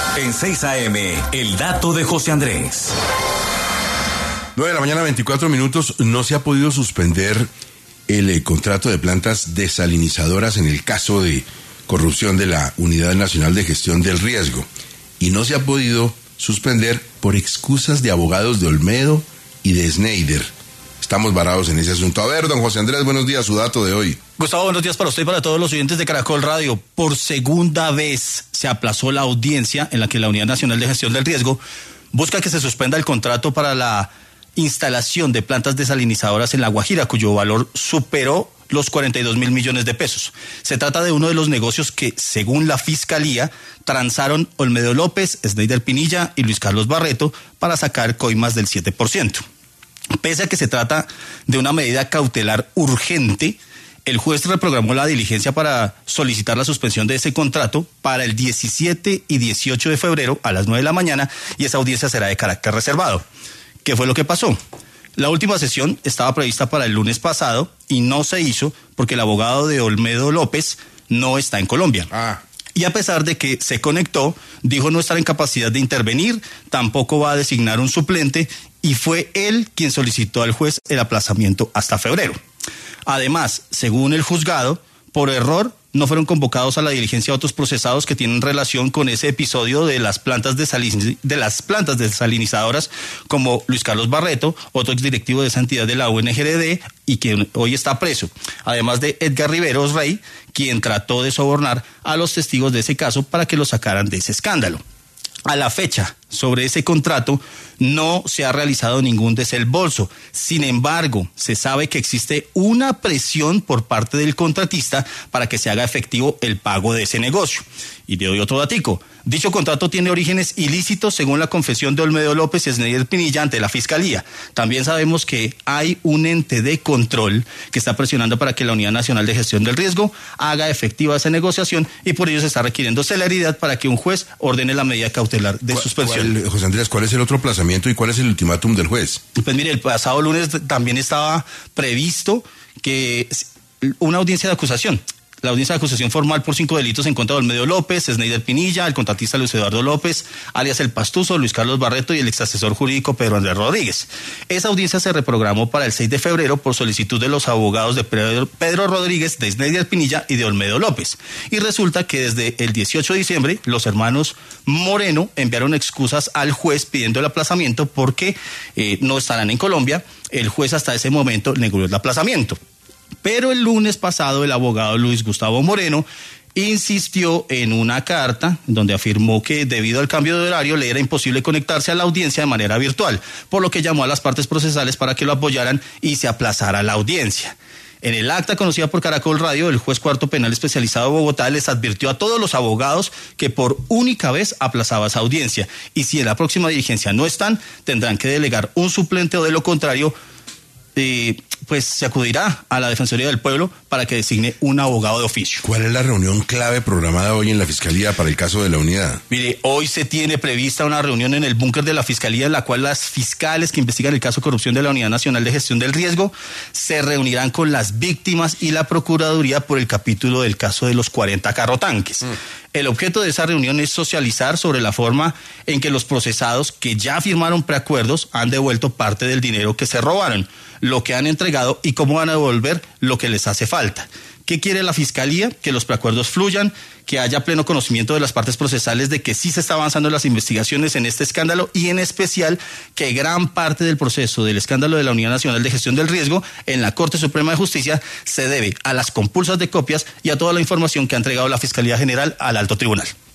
En 6 AM, el dato de José Andrés. 9 de la mañana, 24 minutos. No se ha podido suspender el contrato de plantas desalinizadoras en el caso de corrupción de la Unidad Nacional de Gestión del Riesgo. Y no se ha podido suspender por excusas de abogados de Olmedo y de Schneider. Estamos varados en ese asunto. A ver, don José Andrés, buenos días, su dato de hoy. Gustavo, buenos días para usted y para todos los oyentes de Caracol Radio. Por segunda vez se aplazó la audiencia en la que la Unidad Nacional de Gestión del Riesgo busca que se suspenda el contrato para la instalación de plantas desalinizadoras en La Guajira, cuyo valor superó los 42.000 millones de pesos. Se trata de uno de los negocios que, según la Fiscalía, transaron Olmedo López, Schneider Pinilla y Luis Carlos Barreto para sacar coimas del 7%. Pese a que se trata de una medida cautelar urgente, el juez reprogramó la diligencia para solicitar la suspensión de ese contrato para el 17 y 18 de febrero a las 9 de la mañana y esa audiencia será de carácter reservado. ¿Qué fue lo que pasó? La última sesión estaba prevista para el lunes pasado y no se hizo porque el abogado de Olmedo López no está en Colombia. Y a pesar de que se conectó, dijo no estar en capacidad de intervenir, tampoco va a designar un suplente y fue él quien solicitó al juez el aplazamiento hasta febrero. Además, según el juzgado, por error no fueron convocados a la diligencia otros procesados que tienen relación con ese episodio de las plantas desalinizadoras, como Luis Carlos Barreto, otro exdirectivo de esa entidad de la UNGRD y que hoy está preso. Además de Edgar Riveros Rey, quien trató de sobornar a los testigos de ese caso para que lo sacaran de ese escándalo. A la fecha, sobre ese contrato, no se ha realizado ningún desembolso. Sin embargo, se sabe que existe una presión por parte del contratista para que se haga efectivo el pago de ese negocio. Y le doy otro datico. Dicho contrato tiene orígenes ilícitos según la confesión de Olmedo López y Schneider Pinilla ante la Fiscalía. También sabemos que hay un ente de control que está presionando para que la Unidad Nacional de Gestión del Riesgo haga efectiva esa negociación y por ello se está requiriendo celeridad para que un juez ordene la medida cautelar de suspensión. José Andrés, ¿cuál es el otro aplazamiento y cuál es el ultimátum del juez? Pues mire, el pasado lunes también estaba previsto que una audiencia de acusación. La audiencia de acusación formal por 5 delitos en contra de Olmedo López, Schneider Pinilla, el contratista Luis Eduardo López, alias El Pastuso, Luis Carlos Barreto y el exasesor jurídico Pedro Andrés Rodríguez. Esa audiencia se reprogramó para el 6 de febrero por solicitud de los abogados de Pedro Rodríguez, de Schneider Pinilla y de Olmedo López. Y resulta que desde el 18 de diciembre los hermanos Moreno enviaron excusas al juez pidiendo el aplazamiento porque no estarán en Colombia. El juez hasta ese momento negó el aplazamiento. Pero el lunes pasado el abogado Luis Gustavo Moreno insistió en una carta donde afirmó que debido al cambio de horario le era imposible conectarse a la audiencia de manera virtual, por lo que llamó a las partes procesales para que lo apoyaran y se aplazara la audiencia. En el acta conocida por Caracol Radio, el juez cuarto penal especializado de Bogotá les advirtió a todos los abogados que por única vez aplazaba esa audiencia y si en la próxima diligencia no están, tendrán que delegar un suplente o de lo contrario, pues se acudirá a la Defensoría del Pueblo para que designe un abogado de oficio. ¿Cuál es la reunión clave programada hoy en la Fiscalía para el caso de la unidad? Mire, hoy se tiene prevista una reunión en el búnker de la Fiscalía en la cual las fiscales que investigan el caso de corrupción de la Unidad Nacional de Gestión del Riesgo se reunirán con las víctimas y la Procuraduría por el capítulo del caso de los 40 carrotanques. El objeto de esa reunión es socializar sobre la forma en que los procesados que ya firmaron preacuerdos han devuelto parte del dinero que se robaron, lo que han entregado y cómo van a devolver lo que les hace falta. ¿Qué quiere la Fiscalía? Que los preacuerdos fluyan, que haya pleno conocimiento de las partes procesales de que sí se está avanzando en las investigaciones en este escándalo y en especial que gran parte del proceso del escándalo de la Unidad Nacional de Gestión del Riesgo en la Corte Suprema de Justicia se debe a las compulsas de copias y a toda la información que ha entregado la Fiscalía General al Alto Tribunal.